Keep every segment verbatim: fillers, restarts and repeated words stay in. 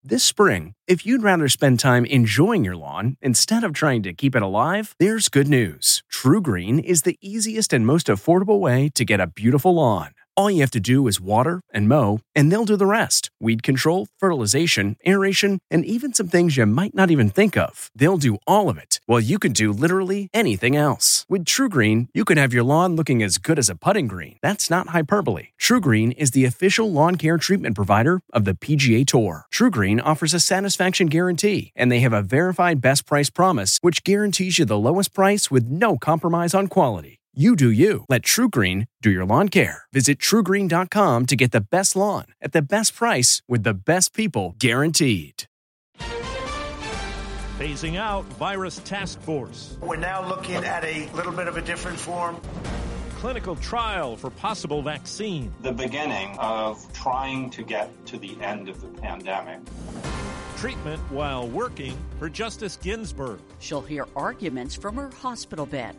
This spring, if you'd rather spend time enjoying your lawn instead of trying to keep it alive, there's good news. TruGreen is the easiest and most affordable way to get a beautiful lawn. All you have to do is water and mow, and they'll do the rest. Weed control, fertilization, aeration, and even some things you might not even think of. They'll do all of it, while you can do literally anything else. With TruGreen, you can have your lawn looking as good as a putting green. That's not hyperbole. TruGreen is the official lawn care treatment provider of the P G A Tour. TruGreen offers a satisfaction guarantee, and they have a verified best price promise, which guarantees you the lowest price with no compromise on quality. You do you. Let TruGreen do your lawn care. Visit True Green dot com to get the best lawn at the best price with the best people guaranteed. Phasing out virus task force. We're now looking at a little bit of a different form. Clinical trial for possible vaccine. The beginning of trying to get to the end of the pandemic. Treatment while working for Justice Ginsburg. She'll hear arguments from her hospital bed.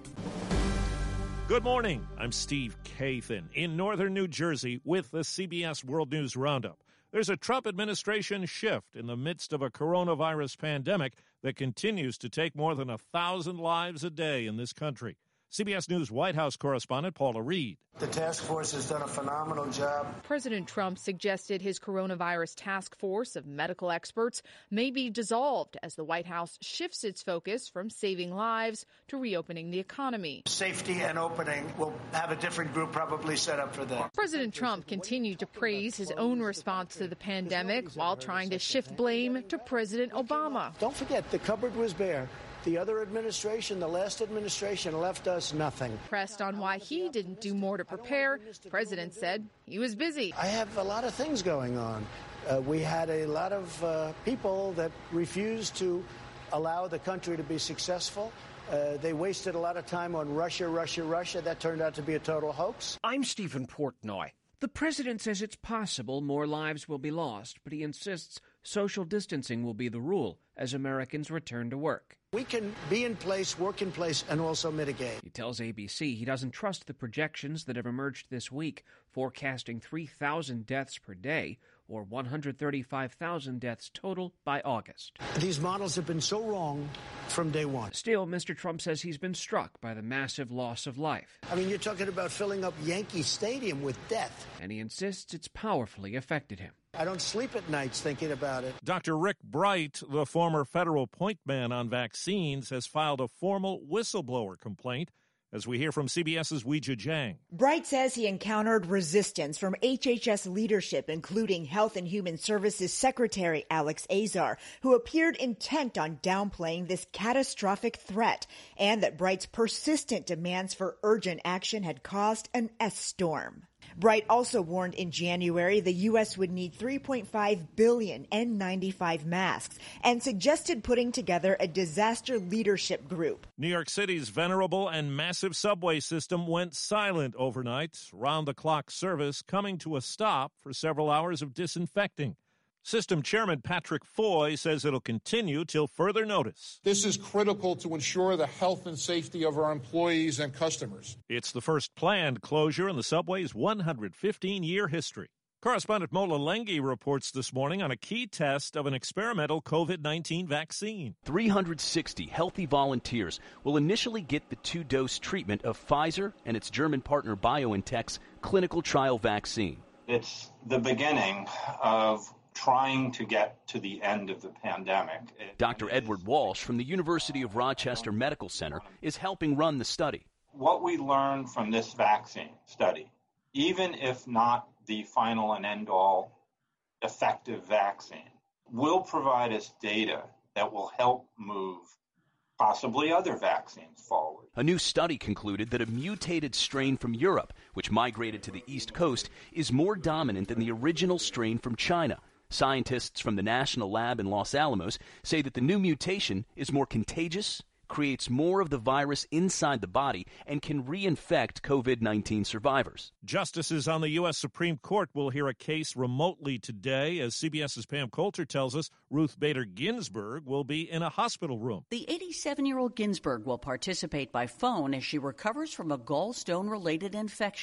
Good morning. I'm Steve Kathan in northern New Jersey with the C B S World News Roundup. There's a Trump administration shift in the midst of a coronavirus pandemic that continues to take more than a thousand lives a day in this country. C B S News White House correspondent Paula Reed. The task force has done a phenomenal job. President Trump suggested his coronavirus task force of medical experts may be dissolved as the White House shifts its focus from saving lives to reopening the economy. Safety and opening will have a different group probably set up for that. President Trump continued to praise his own response to the pandemic while trying to shift blame to President Obama. Don't forget, the cupboard was bare. The other administration, the last administration, left us nothing. Pressed on why he didn't do more to prepare, the president said he was busy. I have a lot of things going on. Uh, we had a lot of uh, people that refused to allow the country to be successful. Uh, they wasted a lot of time on Russia, Russia, Russia. That turned out to be a total hoax. I'm Stephen Portnoy. The president says it's possible more lives will be lost, but he insists social distancing will be the rule as Americans return to work. We can be in place, work in place, and also mitigate. He tells A B C he doesn't trust the projections that have emerged this week, forecasting three thousand deaths per day, or one hundred thirty-five thousand deaths total by August. These models have been so wrong from day one. Still, Mister Trump says he's been struck by the massive loss of life. I mean, you're talking about filling up Yankee Stadium with death. And he insists it's powerfully affected him. I don't sleep at nights thinking about it. Doctor Rick Bright, the former federal point man on vaccines, has filed a formal whistleblower complaint, as we hear from CBS's Weijia Jiang. Bright says he encountered resistance from H H S leadership, including Health and Human Services Secretary Alex Azar, who appeared intent on downplaying this catastrophic threat, and that Bright's persistent demands for urgent action had caused an S-storm. Bright also warned in January the U S would need three point five billion N ninety-five masks and suggested putting together a disaster leadership group. New York City's venerable and massive subway system went silent overnight, round-the-clock service coming to a stop for several hours of disinfecting. System Chairman Patrick Foy says it'll continue till further notice. This is critical to ensure the health and safety of our employees and customers. It's the first planned closure in the subway's one hundred fifteen year history. Correspondent Mola Lenghi reports this morning on a key test of an experimental COVID nineteen vaccine. three hundred sixty healthy volunteers will initially get the two-dose treatment of Pfizer and its German partner BioNTech's clinical trial vaccine. It's the beginning of trying to get to the end of the pandemic. It Doctor Edward Walsh from the University of Rochester Medical Center is helping run the study. What we learned from this vaccine study, even if not the final and end-all effective vaccine, will provide us data that will help move possibly other vaccines forward. A new study concluded that a mutated strain from Europe, which migrated to the East Coast, is more dominant than the original strain from China. Scientists from the National Lab in Los Alamos say that the new mutation is more contagious, creates more of the virus inside the body, and can reinfect COVID nineteen survivors. Justices on the U S Supreme Court will hear a case remotely today. As CBS's Pam Coulter tells us, Ruth Bader Ginsburg will be in a hospital room. The eighty-seven-year-old Ginsburg will participate by phone as she recovers from a gallstone-related infection. The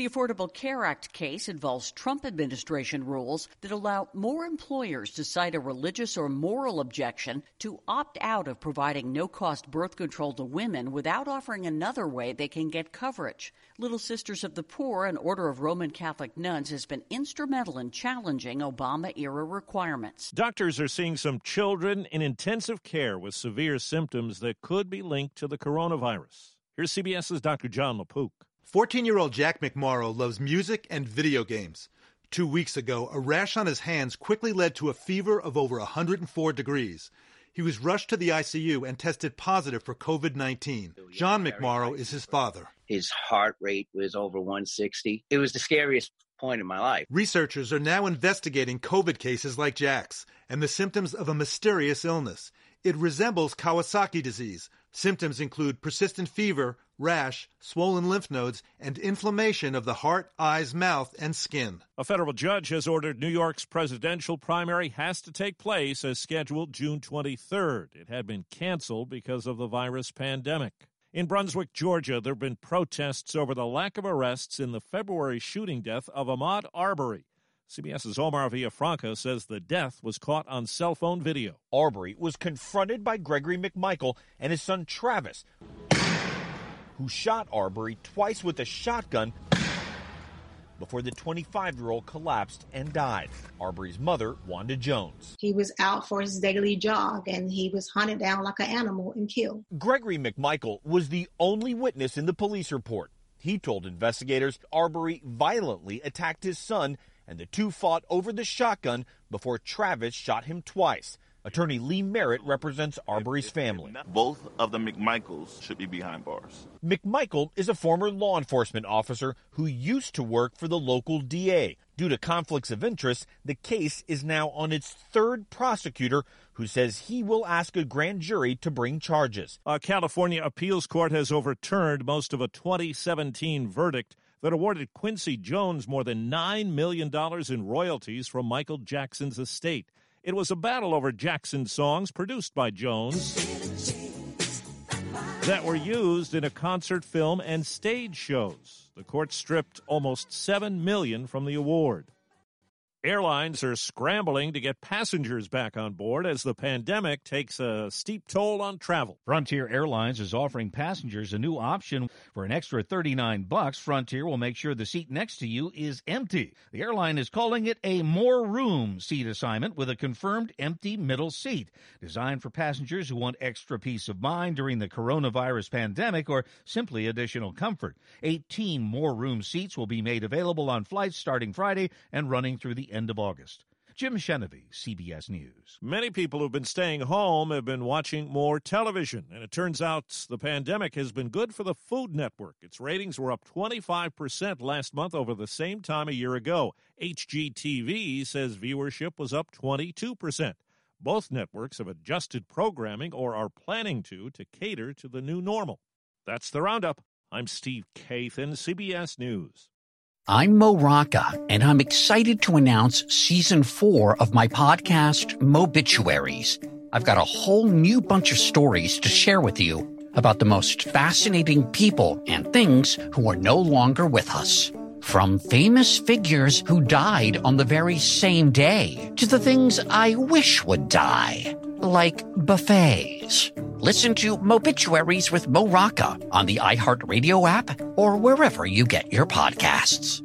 The Affordable Care Act case involves Trump administration rules that allow more employers to cite a religious or moral objection to opt out of providing no-cost birth control to women without offering another way they can get coverage. Little Sisters of the Poor, an order of Roman Catholic nuns, has been instrumental in challenging Obama-era requirements. Doctors are seeing some children in intensive care with severe symptoms that could be linked to the coronavirus. Here's CBS's Doctor John LaPook. fourteen-year-old Jack McMorrow loves music and video games. Two weeks ago, a rash on his hands quickly led to a fever of over one hundred four degrees. He was rushed to the I C U and tested positive for covid nineteen. John McMorrow is his father. His heart rate was over one sixty. It was the scariest point in my life. Researchers are now investigating COVID cases like Jack's and the symptoms of a mysterious illness. It resembles Kawasaki disease. Symptoms include persistent fever, rash, swollen lymph nodes, and inflammation of the heart, eyes, mouth, and skin. A federal judge has ordered New York's presidential primary has to take place as scheduled June twenty-third. It had been canceled because of the virus pandemic. In Brunswick, Georgia, there have been protests over the lack of arrests in the February shooting death of Ahmaud Arbery. CBS's Omar Villafranca says the death was caught on cell phone video. Arbery was confronted by Gregory McMichael and his son Travis, who shot Arbery twice with a shotgun before the twenty-five-year-old collapsed and died. Arbery's mother, Wanda Jones. He was out for his daily jog, and he was hunted down like an animal and killed. Gregory McMichael was the only witness in the police report. He told investigators Arbery violently attacked his son, and the two fought over the shotgun before Travis shot him twice. Attorney Lee Merritt represents Arbery's family. Both of the McMichaels should be behind bars. McMichael is a former law enforcement officer who used to work for the local D A. Due to conflicts of interest, the case is now on its third prosecutor, who says he will ask a grand jury to bring charges. A California appeals court has overturned most of a twenty seventeen verdict that awarded Quincy Jones more than nine million dollars in royalties from Michael Jackson's estate. It was a battle over Jackson songs produced by Jones that were used in a concert film and stage shows. The court stripped almost seven million dollars from the award. Airlines are scrambling to get passengers back on board as the pandemic takes a steep toll on travel. Frontier Airlines is offering passengers a new option. For an extra thirty-nine bucks, Frontier will make sure the seat next to you is empty. The airline is calling it a more room seat assignment with a confirmed empty middle seat, designed for passengers who want extra peace of mind during the coronavirus pandemic or simply additional comfort. eighteen more room seats will be made available on flights starting Friday and running through the end of August. Jim Shenevy, C B S News. Many people who've been staying home have been watching more television, and it turns out the pandemic has been good for the Food Network. Its ratings were up twenty-five percent last month over the same time a year ago. H G T V says viewership was up twenty-two percent. Both networks have adjusted programming or are planning to to cater to the new normal. That's the Roundup. I'm Steve Kathan, C B S News. I'm Mo Rocca, and I'm excited to announce season four of my podcast, Mobituaries. I've got a whole new bunch of stories to share with you about the most fascinating people and things who are no longer with us. From famous figures who died on the very same day to the things I wish would die, like buffets. Listen to Mobituaries with Mo Rocca on the iHeartRadio app or wherever you get your podcasts.